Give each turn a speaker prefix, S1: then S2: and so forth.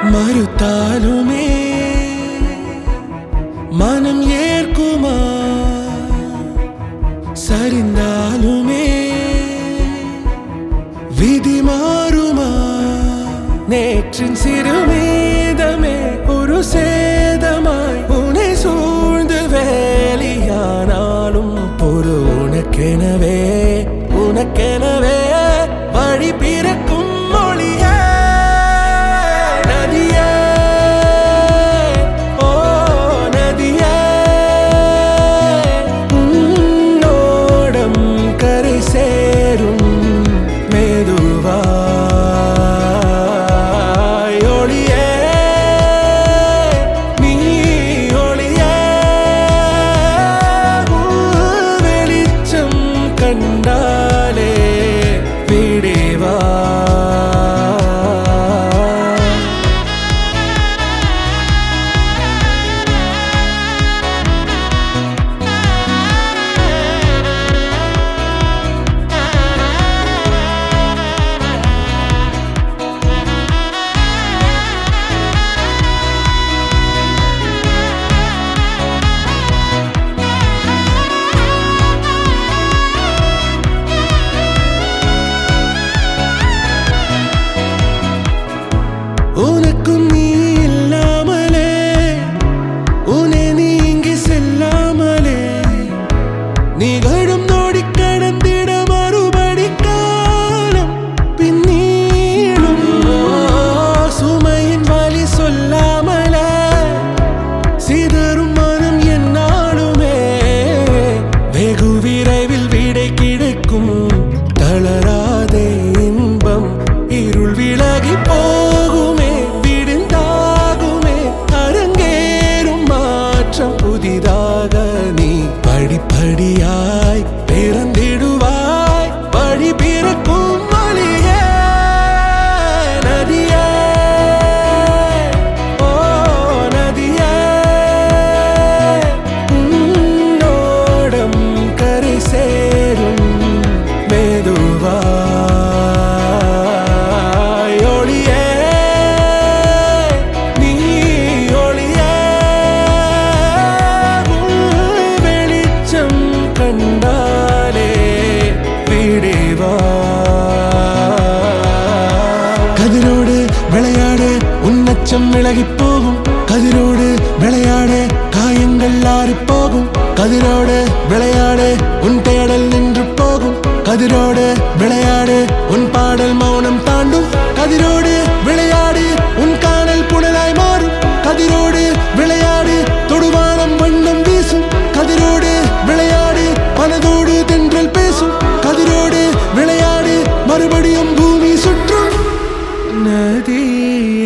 S1: மறுத்தாலுமே மனம் ஏற்குமா? சரிந்தாலுமே விதி மாறுமா? நேற்றின் சிறுமீதமே ஒரு சேதமாய் உன்னை சூழ்ந்து வேலியானாலும் பொறு உனக்கெனவே உனக்கெனவே வழி பிறக்கும் மொழியே நதியே ஓ நதியே உன்னோடம் கரை சேரும் மெதுவா கண்டாலே விடேவா உனக்கும் நீ இல்லாமலே உன்னை நீங்கி செல்லாமலே நிகழும் நோடி கடந்திட மறுபடி காலம் பின்னீடும் சுமையின் வலி சொல்லாமலே சிதறும் மனம் என்னாலுமே வெகு விரைவில் விடை கிடைக்கும் தளராதே இன்பம் இருள் விலகி போகுமே புதிதாக நீ படிப்படியாய் பிறந்திடுவாய் வழி பிறக்கும் வழியே நதியே ஓ நதியே உன்னோடம் கரை சேரும் மெதுவா கண்டாலே விடேவா கதிரோடு விளையாடு உன்னச்சம் விலகி போகும் கதிரோடு விளையாடு காயங்கள் ஆறி போகும் கதிரோடு விளையாடு உன் தேடல் நின்று போகும் கதிரோடு விளையாடு உன் பாடல் மௌனம் தாண்டும் கதிரோடு விளையாடு உன் காணல் புனலாய் மாறும் கதிரோடு விளையாடு தொடுவானம் வண்ணம் வீசும் கதிரோடு விளையாடு மனதோடு தென்றல் பேசும் கதிரோடு விளையாடு மறுபடியும் பூமி சுற்றும் நதியே